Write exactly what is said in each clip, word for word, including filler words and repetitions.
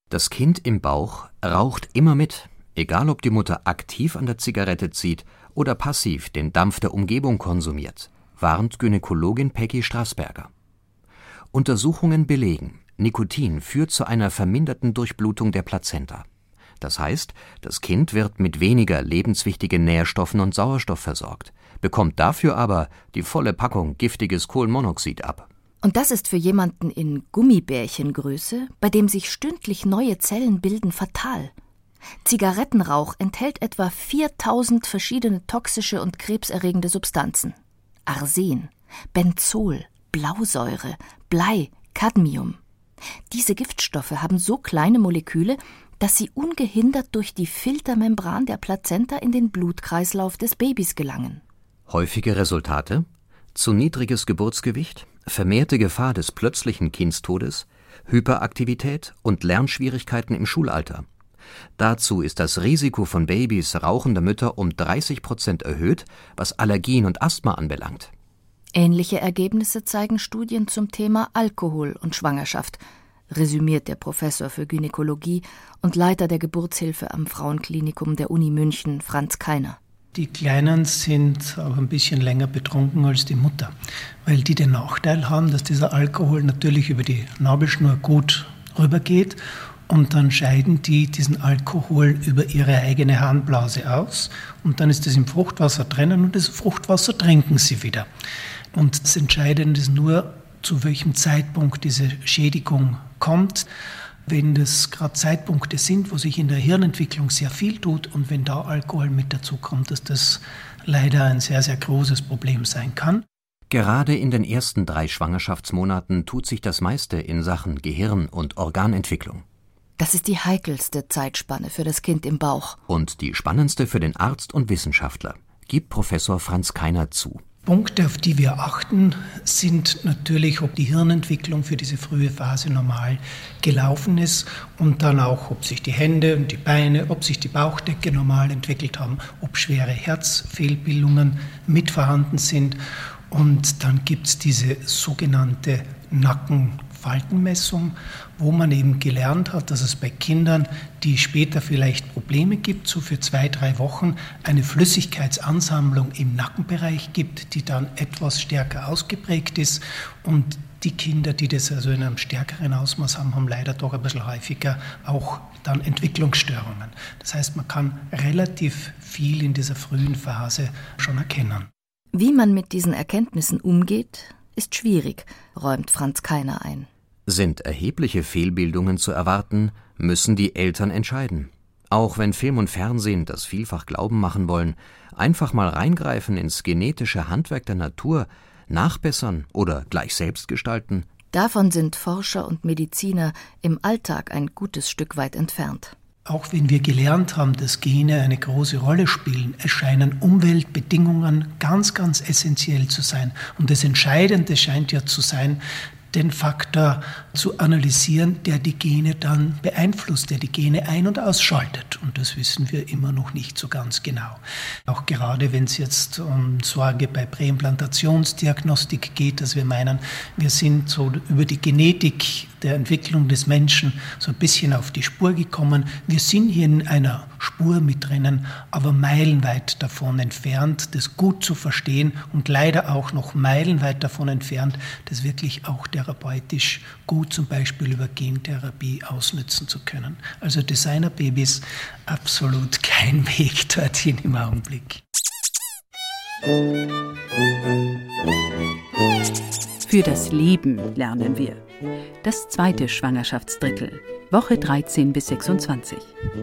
Das Kind im Bauch raucht immer mit, egal ob die Mutter aktiv an der Zigarette zieht oder passiv den Dampf der Umgebung konsumiert, warnt Gynäkologin Peggy Straßberger. Untersuchungen belegen, Nikotin führt zu einer verminderten Durchblutung der Plazenta. Das heißt, das Kind wird mit weniger lebenswichtigen Nährstoffen und Sauerstoff versorgt, bekommt dafür aber die volle Packung giftiges Kohlenmonoxid ab. Und das ist für jemanden in Gummibärchengröße, bei dem sich stündlich neue Zellen bilden, fatal. Zigarettenrauch enthält etwa viertausend verschiedene toxische und krebserregende Substanzen. Arsen, Benzol, Blausäure, Blei, Cadmium. Diese Giftstoffe haben so kleine Moleküle, dass sie ungehindert durch die Filtermembran der Plazenta in den Blutkreislauf des Babys gelangen. Häufige Resultate? Zu niedriges Geburtsgewicht, vermehrte Gefahr des plötzlichen Kindstodes, Hyperaktivität und Lernschwierigkeiten im Schulalter. Dazu ist das Risiko von Babys rauchender Mütter um dreißig Prozent erhöht, was Allergien und Asthma anbelangt. Ähnliche Ergebnisse zeigen Studien zum Thema Alkohol und Schwangerschaft, resümiert der Professor für Gynäkologie und Leiter der Geburtshilfe am Frauenklinikum der Uni München, Franz Keiner. Die Kleinen sind auch ein bisschen länger betrunken als die Mutter, weil die den Nachteil haben, dass dieser Alkohol natürlich über die Nabelschnur gut rübergeht und dann scheiden die diesen Alkohol über ihre eigene Harnblase aus und dann ist das im Fruchtwasser drinnen und das Fruchtwasser trinken sie wieder. Und das Entscheidende ist nur, zu welchem Zeitpunkt diese Schädigung kommt. Wenn das gerade Zeitpunkte sind, wo sich in der Hirnentwicklung sehr viel tut und wenn da Alkohol mit dazu kommt, dass das leider ein sehr, sehr großes Problem sein kann. Gerade in den ersten drei Schwangerschaftsmonaten tut sich das meiste in Sachen Gehirn- und Organentwicklung. Das ist die heikelste Zeitspanne für das Kind im Bauch. Und die spannendste für den Arzt und Wissenschaftler, gibt Professor Franz Keiner zu. Punkte, auf die wir achten, sind natürlich, ob die Hirnentwicklung für diese frühe Phase normal gelaufen ist und dann auch, ob sich die Hände und die Beine, ob sich die Bauchdecke normal entwickelt haben, ob schwere Herzfehlbildungen mit vorhanden sind. Und dann gibt es diese sogenannte Nackenfaltenmessung, wo man eben gelernt hat, dass es bei Kindern, die später vielleicht Probleme gibt, so für zwei, drei Wochen eine Flüssigkeitsansammlung im Nackenbereich gibt, die dann etwas stärker ausgeprägt ist. Und die Kinder, die das also in einem stärkeren Ausmaß haben, haben leider doch ein bisschen häufiger auch dann Entwicklungsstörungen. Das heißt, man kann relativ viel in dieser frühen Phase schon erkennen. Wie man mit diesen Erkenntnissen umgeht, ist schwierig, räumt Franz Keiner ein. Sind erhebliche Fehlbildungen zu erwarten, müssen die Eltern entscheiden. Auch wenn Film und Fernsehen das vielfach glauben machen wollen, einfach mal reingreifen ins genetische Handwerk der Natur, nachbessern oder gleich selbst gestalten. Davon sind Forscher und Mediziner im Alltag ein gutes Stück weit entfernt. Auch wenn wir gelernt haben, dass Gene eine große Rolle spielen, es scheinen Umweltbedingungen ganz, ganz essentiell zu sein. Und das Entscheidende scheint ja zu sein, den Faktor zu analysieren, der die Gene dann beeinflusst, der die Gene ein- und ausschaltet. Und das wissen wir immer noch nicht so ganz genau. Auch gerade wenn es jetzt um Sorge bei Präimplantationsdiagnostik geht, dass wir meinen, wir sind so über die Genetik der Entwicklung des Menschen so ein bisschen auf die Spur gekommen. Wir sind hier in einer Spur mit drinnen, aber meilenweit davon entfernt, das gut zu verstehen und leider auch noch meilenweit davon entfernt, das wirklich auch therapeutisch gut zum Beispiel über Gentherapie ausnützen zu können. Also Designerbabys, absolut kein Weg dorthin im Augenblick. Für das Leben lernen wir. Das zweite Schwangerschaftsdrittel, Woche dreizehn bis sechsundzwanzig.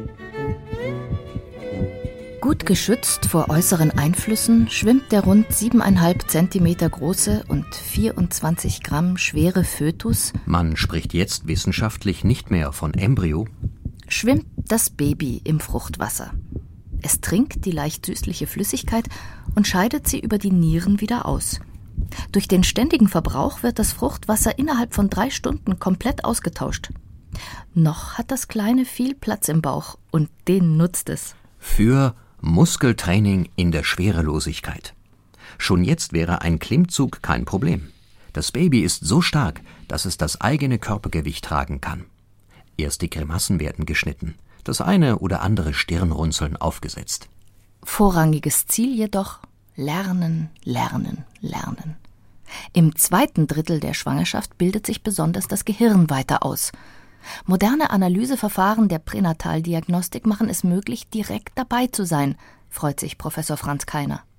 Gut geschützt vor äußeren Einflüssen schwimmt der rund siebeneinhalb Zentimeter große und vierundzwanzig Gramm schwere Fötus, man spricht jetzt wissenschaftlich nicht mehr von Embryo, schwimmt das Baby im Fruchtwasser. Es trinkt die leicht süßliche Flüssigkeit und scheidet sie über die Nieren wieder aus. Durch den ständigen Verbrauch wird das Fruchtwasser innerhalb von drei Stunden komplett ausgetauscht. Noch hat das Kleine viel Platz im Bauch und den nutzt es. Für Muskeltraining in der Schwerelosigkeit. Schon jetzt wäre ein Klimmzug kein Problem. Das Baby ist so stark, dass es das eigene Körpergewicht tragen kann. Erste Grimassen werden geschnitten, das eine oder andere Stirnrunzeln aufgesetzt. Vorrangiges Ziel jedoch: Lernen, lernen, lernen. Im zweiten Drittel der Schwangerschaft bildet sich besonders das Gehirn weiter aus. Moderne Analyseverfahren der Pränataldiagnostik machen es möglich, direkt dabei zu sein, freut sich Professor Franz Keiner.